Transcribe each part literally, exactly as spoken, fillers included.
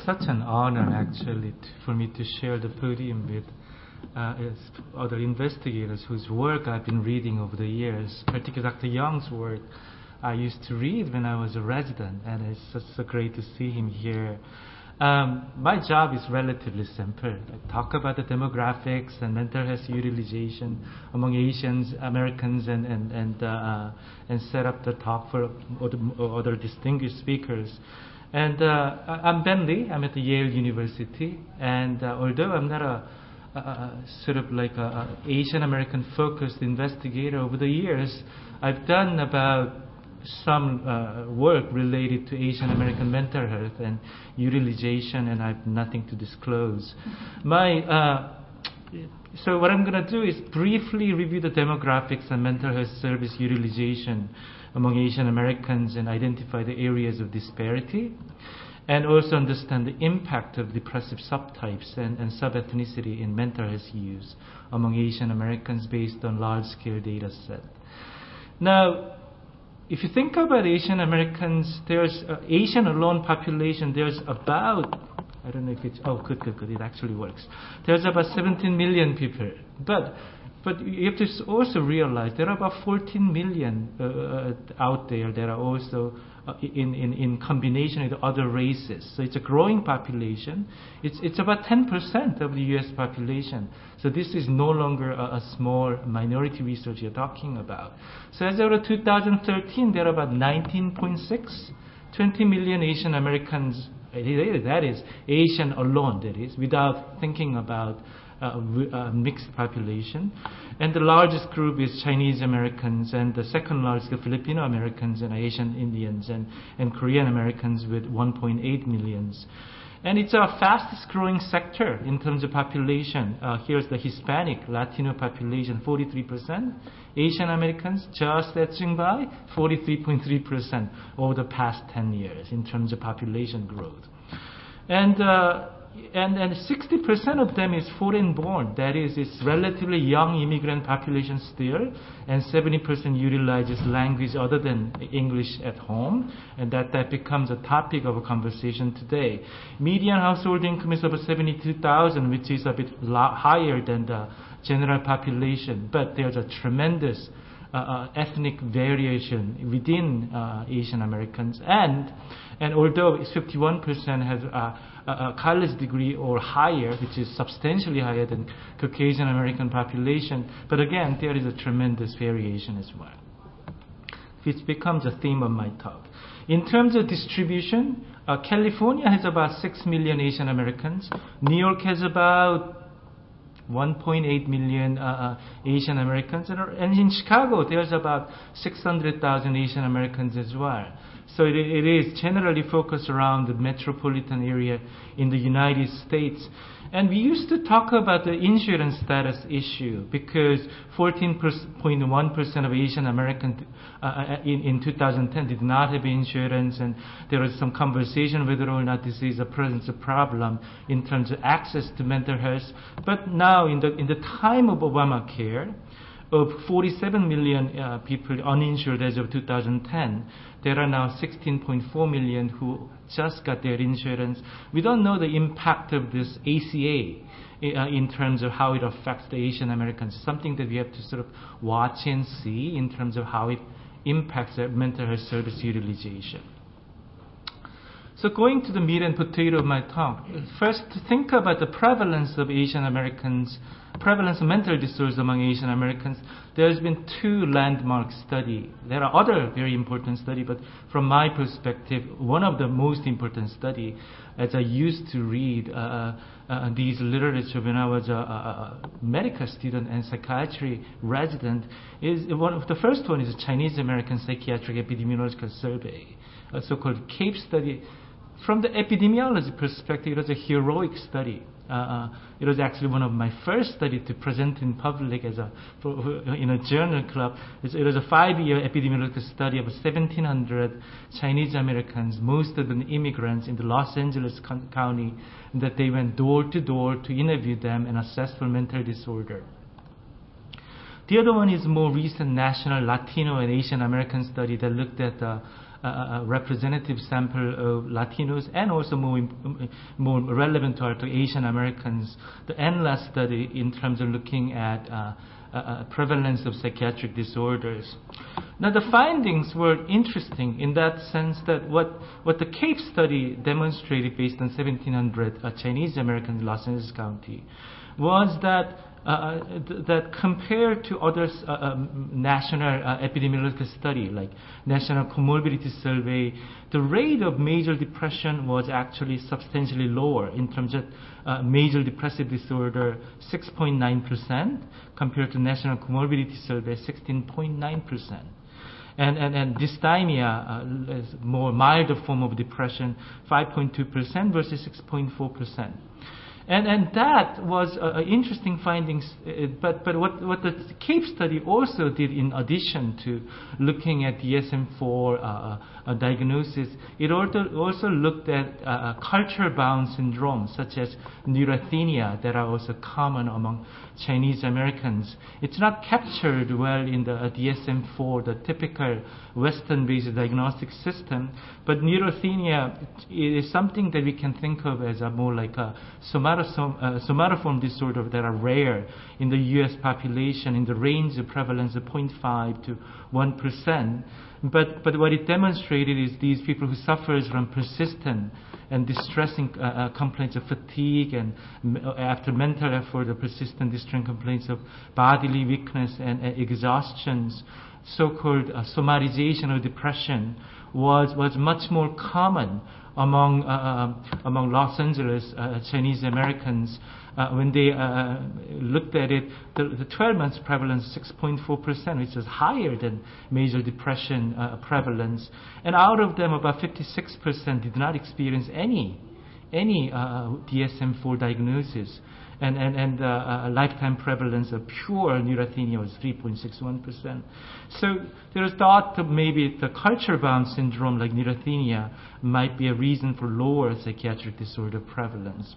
such an honor, actually, to, for me to share the podium with uh, other investigators whose work I've been reading over the years, particularly Doctor Young's work. I used to read when I was a resident, and it's just so great to see him here. Um, my job is relatively simple. I talk about the demographics and mental health utilization among Asians, Americans, and and and, uh, and set up the talk for other, other distinguished speakers. And uh, I'm Ben Lee. I'm at the Yale University, and uh, although I'm not a, a, a sort of like a, a Asian American focused investigator, over the years I've done about some uh, work related to Asian American mental health and utilization, and I have nothing to disclose. My uh, so what I'm going to do is briefly review the demographics and mental health service utilization among Asian Americans and identify the areas of disparity, and also understand the impact of depressive subtypes and, and sub-ethnicity in mental health use among Asian Americans based on large-scale data set. Now, if you think about Asian Americans, there's uh, Asian alone population, there's about, I don't know if it's, oh, good, good, good, it actually works. There's about seventeen million people. But but you have to also realize there are about fourteen million uh, out there that are also uh, in, in, in combination with other races. So it's a growing population. It's, it's about ten percent of the U S population. So this is no longer a, a small minority research you're talking about. So as of two thousand thirteen, there are about nineteen point six, twenty million Asian Americans. That is Asian alone, that is, without thinking about uh, uh, mixed population. And the largest group is Chinese Americans, and the second largest is Filipino Americans and Asian Indians and, and Korean Americans with one point eight millions. And it's our fastest growing sector in terms of population. Uh, here's the Hispanic, Latino population, forty-three percent. Asian Americans, just edging by, forty-three point three percent over the past ten years in terms of population growth. And uh, and and sixty percent of them is foreign born. That is, it's relatively young immigrant population still, and seventy percent utilizes language other than English at home, and that, that becomes a topic of a conversation today. Median household income is about seventy-two thousand, which is a bit lo- higher than the general population, but there's a tremendous uh, uh, ethnic variation within uh, Asian Americans, and and although fifty-one percent have uh, a college degree or higher, which is substantially higher than Caucasian American population, but again, there is a tremendous variation as well, which becomes a theme of my talk. In terms of distribution, uh, California has about six million Asian Americans. New York has about one point eight million uh, uh, Asian Americans, and, and in Chicago, there's about six hundred thousand Asian Americans as well. So it, it is generally focused around the metropolitan area in the United States. And we used to talk about the insurance status issue because fourteen point one percent of Asian Americans uh, in, in two thousand ten did not have insurance, and there was some conversation whether or not this is a present a problem in terms of access to mental health. But now in the in the time of Obamacare, of forty-seven million uh, people uninsured as of two thousand ten, there are now sixteen point four million who just got their insurance. We don't know the impact of this A C A uh, in terms of how it affects the Asian Americans. Something that we have to sort of watch and see in terms of how it impacts their mental health service utilization. So going to the meat and potato of my talk, first to think about the prevalence of Asian Americans, prevalence of mental disorders among Asian Americans. There's been two landmark studies. There are other very important studies, but from my perspective, one of the most important studies, as I used to read uh, uh, these literature when I was a, a, a medical student and psychiatry resident, is one of the first one is a Chinese American Psychiatric Epidemiological Survey, a so-called CAPE study. From the epidemiology perspective, it was a heroic study. Uh, uh, it was actually one of my first studies to present in public as a for, in a journal club. It was a five-year epidemiological study of seventeen hundred Chinese Americans, most of them immigrants in the Los Angeles County, that they went door to door to interview them and assess for mental disorder. The other one is more recent national Latino and Asian American study that looked at uh, a representative sample of Latinos and also more, more relevant to our to Asian Americans, the NLAS study in terms of looking at uh, uh, prevalence of psychiatric disorders. Now the findings were interesting in that sense that what, what the CAPE study demonstrated based on seventeen hundred uh, Chinese Americans in Los Angeles County was that Uh, th- that compared to other uh, um, national uh, epidemiological study like National Comorbidity Survey, the rate of major depression was actually substantially lower in terms of uh, major depressive disorder, six point nine percent, compared to National Comorbidity Survey, sixteen point nine percent. And, and, and dysthymia, uh, is more milder form of depression, five point two percent versus six point four percent. And, and that was uh, interesting findings, uh, but, but what, what the CAPE study also did in addition to looking at D S M four uh, uh, diagnosis, it also, also looked at uh, culture-bound syndromes such as neurasthenia that are also common among Chinese Americans. It's not captured well in the uh, D S M four, the typical Western-based diagnostic system, but neurasthenia is something that we can think of as a more like a somatoform, uh, somatoform disorder that are rare in the U S population in the range of prevalence of zero point five to one percent. But, but what it demonstrated is these people who suffers from persistent and distressing uh, uh, complaints of fatigue and m- after mental effort, the persistent distressing complaints of bodily weakness and uh, exhaustions, so-called uh, somatization of depression was, was much more common among, uh, among Los Angeles uh, Chinese Americans. Uh, when they uh, looked at it, the, the twelve months prevalence six point four percent, which is higher than major depression uh, prevalence. And out of them, about fifty-six percent did not experience any any uh, D S M four diagnosis. And, and, and uh, uh, lifetime prevalence of pure neurasthenia was three point six one percent. So there is thought that maybe the culture-bound syndrome like neurasthenia might be a reason for lower psychiatric disorder prevalence.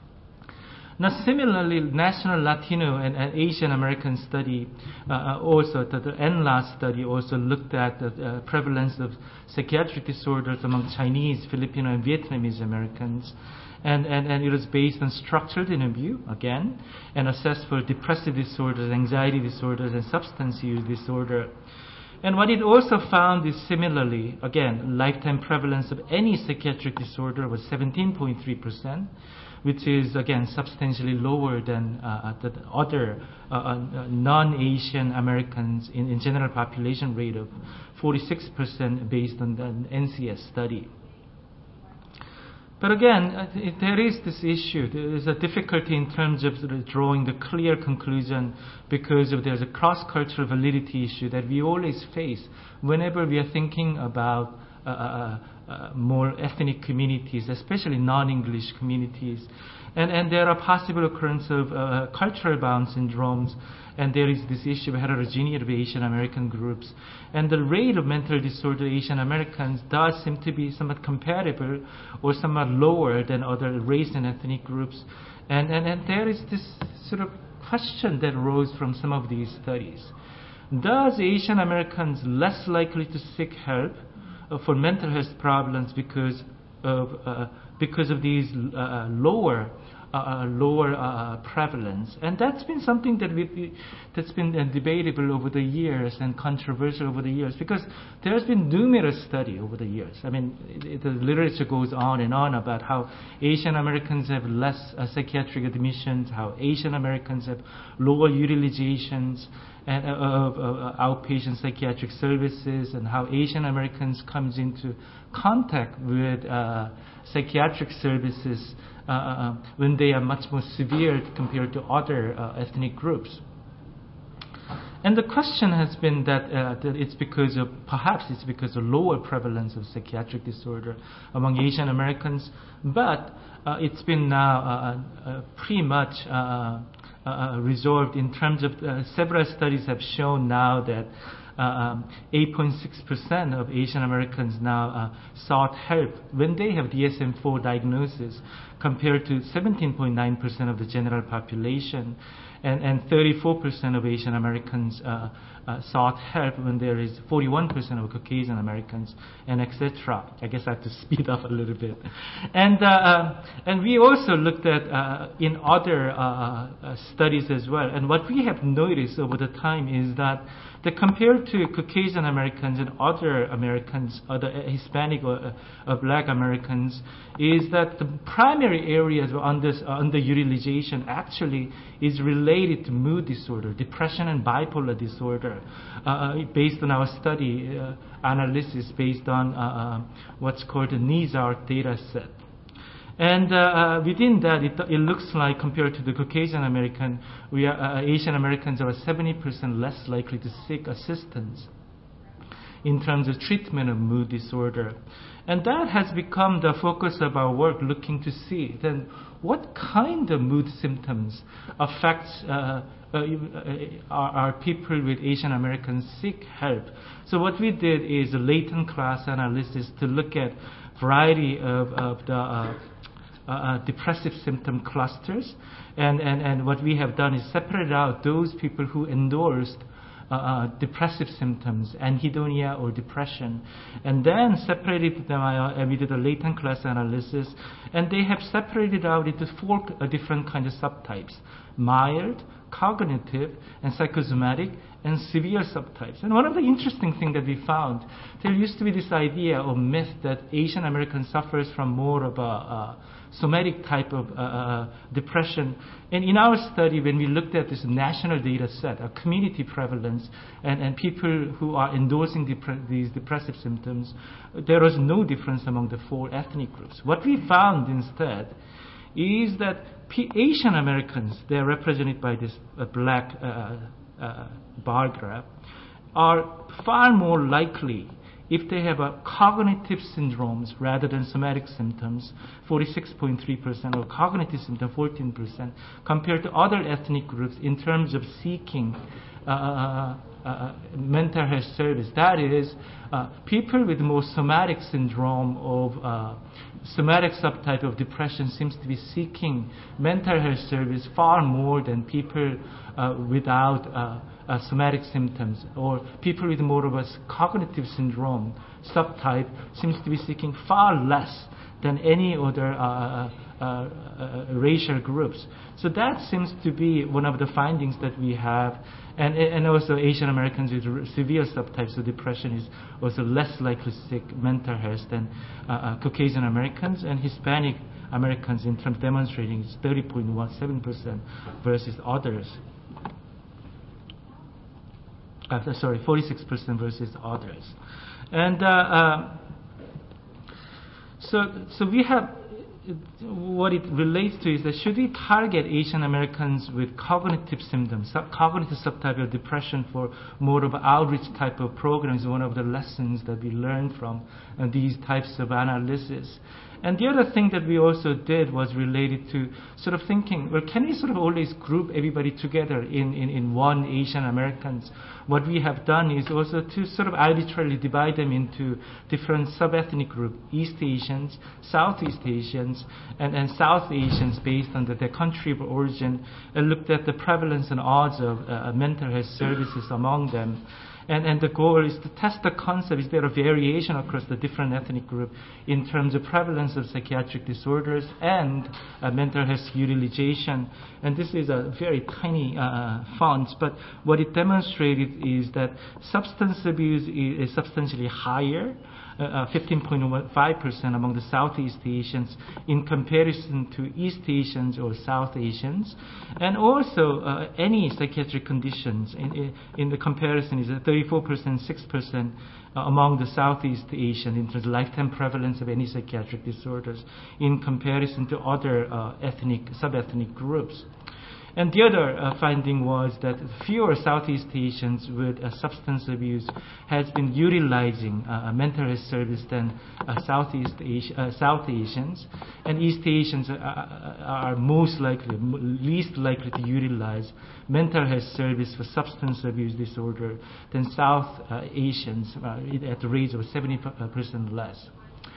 Now, similarly, National Latino and, and Asian American study uh, also, the, the NLAS study also looked at the uh, prevalence of psychiatric disorders among Chinese, Filipino, and Vietnamese Americans. And, and, and it was based on structured interview, again, and assessed for depressive disorders, anxiety disorders, and substance use disorder. And what it also found is similarly, again, lifetime prevalence of any psychiatric disorder was seventeen point three percent, which is, again, substantially lower than uh, the other uh, uh, non-Asian Americans in, in general population rate of forty-six percent based on the N C S study. But again, uh, it, there is this issue. There is a difficulty in terms of sort of drawing the clear conclusion because of there's a cross-cultural validity issue that we always face whenever we are thinking about uh, uh, uh, more ethnic communities, especially non-English communities. And, and there are possible occurrence of uh, cultural-bound syndromes, and there is this issue of heterogeneity of Asian American groups. And the rate of mental disorder Asian Americans does seem to be somewhat comparable or somewhat lower than other race and ethnic groups. And, and, and there is this sort of question that arose from some of these studies. Does Asian Americans less likely to seek help uh, for mental health problems because of uh, because of these uh, lower uh, lower uh, prevalence? And that's been something that we that's been uh, debatable over the years and controversial over the years, because there's been numerous study over the years. I mean, it, the literature goes on and on about how Asian Americans have less uh, psychiatric admissions, how Asian Americans have lower utilizations and, uh, of uh, outpatient psychiatric services, and how Asian Americans comes into contact with uh, psychiatric services uh, uh, when they are much more severe compared to other uh, ethnic groups. And the question has been that, uh, that it's because of, perhaps it's because of lower prevalence of psychiatric disorder among Asian Americans, but uh, it's been now uh, uh, pretty much uh, uh, resolved in terms of uh, several studies have shown now that Uh, um, eight point six percent of Asian Americans now uh, sought help when they have D S M four diagnosis, compared to seventeen point nine percent of the general population. and, and thirty-four percent of Asian Americans uh, uh, sought help when there is forty-one percent of Caucasian Americans, and et cetera. I guess I have to speed up a little bit. And uh, uh, and we also looked at uh, in other uh, uh, studies as well. And what we have noticed over the time is that that compared to Caucasian Americans and other Americans, other Hispanic or uh, Black Americans, is that the primary areas of under, uh, underutilization actually is related to mood disorder, depression and bipolar disorder, uh, based on our study uh, analysis based on uh, uh, what's called the NEASARC data set. And uh, uh, within that, it, it looks like compared to the Caucasian American, we are, uh, Asian Americans are seventy percent less likely to seek assistance in terms of treatment of mood disorder. And that has become the focus of our work, looking to see then what kind of mood symptoms affects uh, uh, our, our people with Asian Americans seek help. So what we did is a latent class analysis to look at variety of, of the uh, Uh, uh, depressive symptom clusters, and, and, and what we have done is separated out those people who endorsed uh, uh, depressive symptoms, anhedonia or depression, and then separated them out, and we did a latent class analysis, and they have separated out into four uh, different kinds of subtypes: mild, cognitive, and psychosomatic, and severe subtypes. And one of the interesting things that we found, there used to be this idea or myth that Asian American suffers from more of a uh, somatic type of uh, uh, depression. And in our study, when we looked at this national data set, a community prevalence, and, and people who are endorsing depre- these depressive symptoms, there was no difference among the four ethnic groups. What we found instead is that P- Asian Americans, they're represented by this uh, black uh, uh, bar graph, are far more likely if they have a cognitive syndromes rather than somatic symptoms, forty-six point three percent, or cognitive symptom, fourteen percent, compared to other ethnic groups in terms of seeking uh, uh, uh, mental health service. That is, uh, people with more somatic syndrome of uh, somatic subtype of depression seems to be seeking mental health service far more than people uh, without uh, uh, somatic symptoms, or people with more of a cognitive syndrome subtype seems to be seeking far less than any other uh, uh, uh, racial groups. So that seems to be one of the findings that we have. And, and also Asian Americans with severe subtypes of depression is also less likely to seek mental health than uh, uh, Caucasian Americans, and Hispanic Americans in terms of demonstrating is thirty point one seven percent versus others. Uh, sorry, forty-six percent versus others. And uh, uh, so, so we have, what it relates to is that should we target Asian Americans with cognitive symptoms, sub- cognitive subtype of depression for more of outreach type of programs, one of the lessons that we learned from uh, these types of analysis. And the other thing that we also did was related to sort of thinking, well, can we sort of always group everybody together in, in, in one Asian Americans? What we have done is also to sort of arbitrarily divide them into different sub-ethnic groups: East Asians, Southeast Asians, and, and South Asians based on the, their country of origin, and looked at the prevalence and odds of uh, mental health services among them. And, and the goal is to test the concept, is there a variation across the different ethnic group in terms of prevalence of psychiatric disorders and uh, mental health utilization. And this is a very tiny uh, font, but what it demonstrated is that substance abuse is, is substantially higher, uh, fifteen point five percent among the Southeast Asians in comparison to East Asians or South Asians. And also uh, any psychiatric conditions in, in the comparison is thirty-four percent, six percent uh, among the Southeast Asian in terms of lifetime prevalence of any psychiatric disorders in comparison to other uh, ethnic, sub-ethnic groups. And the other uh, finding was that fewer Southeast Asians with uh, substance abuse has been utilizing uh, mental health service than uh, Southeast Asia, uh, South Asians, and East Asians are, are most likely, least likely to utilize mental health service for substance abuse disorder than South uh, Asians uh, at the rate of seventy percent less.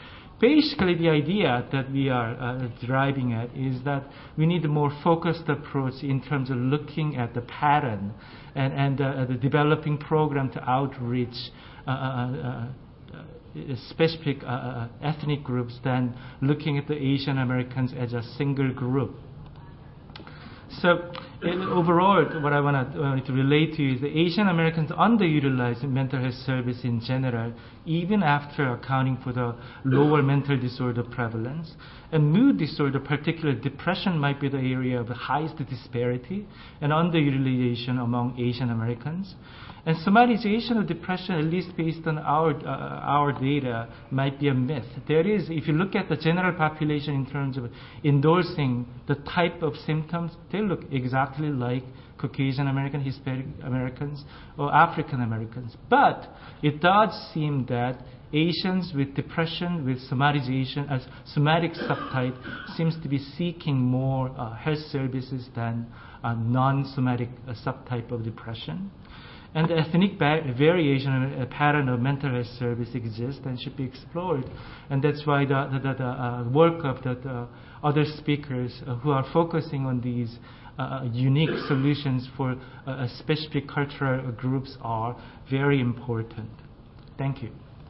basically, the idea that we are uh, driving at is that we need a more focused approach in terms of looking at the pattern and, and uh, the developing program to outreach uh, uh, uh, specific uh, ethnic groups than looking at the Asian Americans as a single group. So in, overall, what I want to, uh, to relate to you is the Asian Americans underutilize mental health service in general, even after accounting for the lower mental disorder prevalence. And mood disorder, particularly depression, might be the area of the highest disparity and underutilization among Asian Americans. And somatization of depression, at least based on our uh, our data, might be a myth. There is, if you look at the general population in terms of endorsing the type of symptoms, they look exactly like Caucasian American, Hispanic Americans, or African Americans. But it does seem that Asians with depression, with somatization, as somatic subtype, seems to be seeking more uh, health services than a non-somatic uh, subtype of depression. And the ethnic ba- variation uh, pattern of mental health service exists and should be explored. And that's why the, the, the, the uh, work of the, the other speakers uh, who are focusing on these uh, unique solutions for uh, specific cultural groups are very important. Thank you.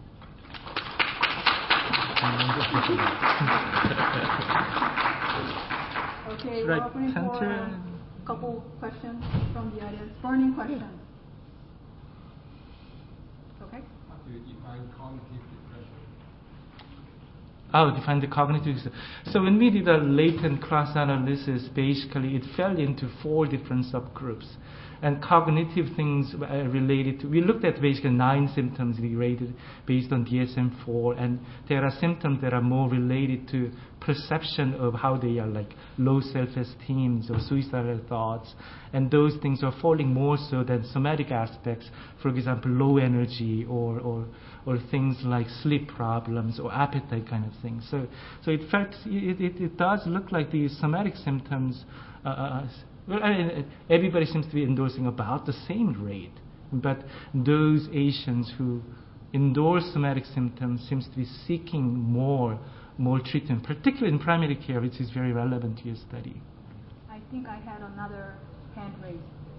Okay, we're Right, opening for center. a couple questions from the audience. Burning questions. Okay. How do you define cognitive depression? Oh, define the cognitive. So when we did a latent cross-analysis, basically it fell into four different subgroups. And cognitive things uh, related to, we looked at basically nine symptoms we rated based on D S M four, and there are symptoms that are more related to perception of how they are, like low self-esteem or suicidal thoughts, and those things are falling more so than somatic aspects, for example, low energy or, or, or things like sleep problems or appetite kind of things. So, so it, felt, it, it, it does look like these somatic symptoms uh, Well, I, everybody seems to be endorsing about the same rate, but those Asians who endorse somatic symptoms seems to be seeking more, more treatment, particularly in primary care, which is very relevant to your study. I think I had another hand raised.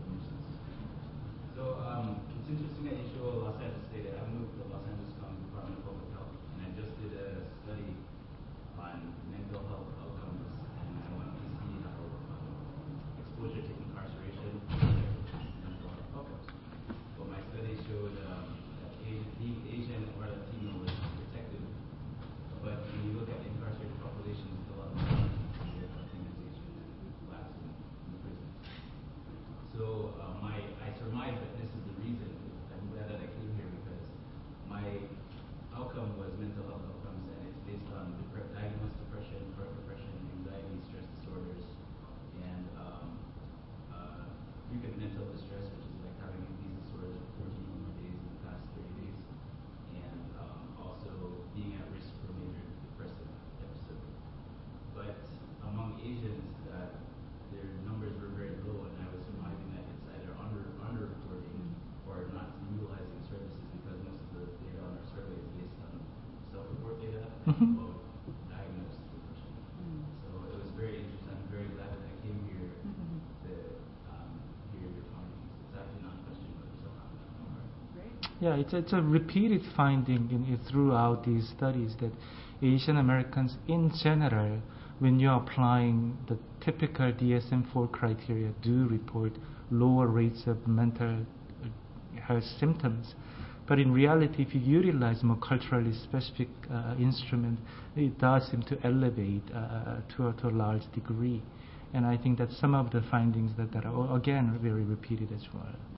So um, it's interesting that you show Los Angeles data. I moved to the Los Angeles County Department of Public Health, and I just did a study on mental health outcomes, and I wanted to see how um, exposure to incarceration affects mental health outcomes. But my study showed um, that Asian, being Asian or Latino was protective, but when you look at incarcerated populations, a lot of Latinization and lapse in, in the prisons. So uh, my, I surmise that this is the reason. I'm glad that I came here because my outcome was mental health outcomes, and it's based on depre- diagnosed depression, depression, anxiety, stress disorders, and um, uh, frequent mental distress, which is like having these disorders for fourteen or more days in the past thirty days, and um, also being at risk for major depressive episode. But among Asians, uh, their numbers were very low, and I was surmising that it's either under underreporting or not utilizing services because most of the data on our survey is based on self-report data Mhm. about diagnosed depression. Mm. So it was very interesting. I'm very glad that I came here Mhm. to um, hear your findings. It's actually not a question, but there's a comment on my part. Great. Yeah, it's, it's a repeated finding in, in, throughout these studies that Asian Americans in general, when you're applying the typical D S M four criteria, do report lower rates of mental health symptoms. But in reality, if you utilize more culturally specific uh, instrument, it does seem to elevate uh, to, a, to a large degree. And I think that some of the findings that, that are, again, very repeated as well.